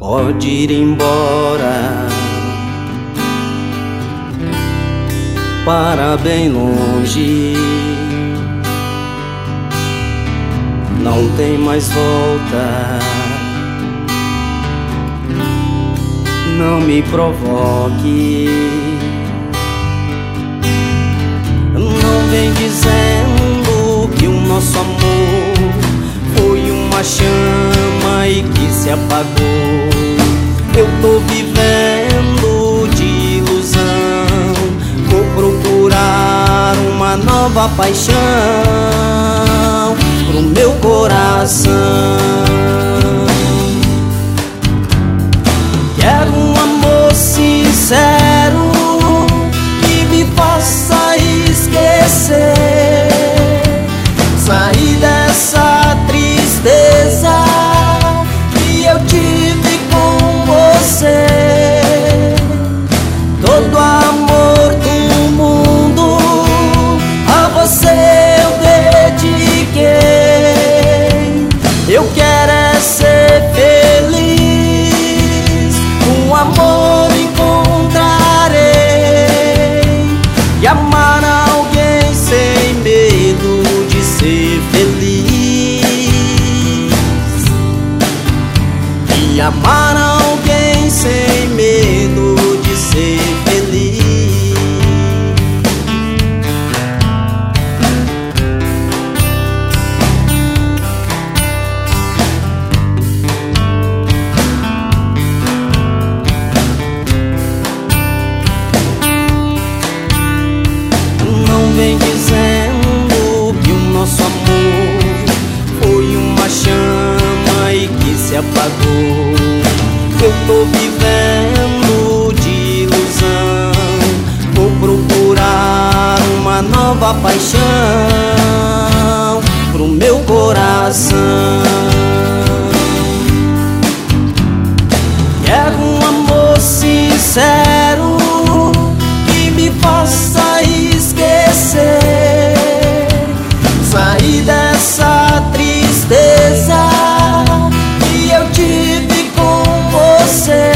pode ir embora para bem longe. Não tem mais volta. Não me provoque. Não vem dizendo que o nosso amor foi uma chama e que se apagou. Eu tô vivendo de ilusão, vou procurar uma nova paixão pro meu coração. Quero um amor sincero que me faça esquecer, sair dessa tristeza que eu tive com você. Todo amor do mundo a você eu dediquei. Eu quero é ser feliz, um amor encontrarei e amar alguém sem medo de ser feliz. E amar alguém sem medo de ser feliz. Não vem dizendo que o nosso amor foi uma chama e que se apagou. Eu tô vivendo de ilusão, vou procurar uma nova paixão pro meu coração. Quero um amor sincero que me faça esquecer, sair dessa tristeza que eu tive com você.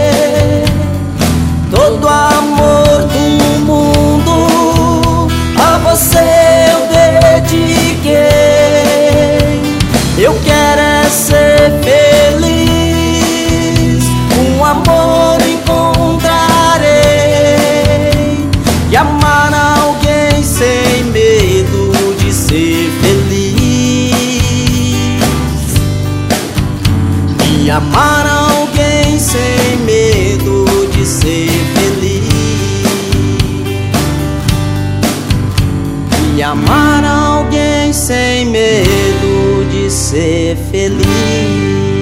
Todo amor do mundo a você eu dediquei. Eu quero é ser feliz, um amor encontrarei e amar alguém sem medo de ser feliz. E amar alguém sem medo de ser feliz. E amar alguém sem medo de ser feliz.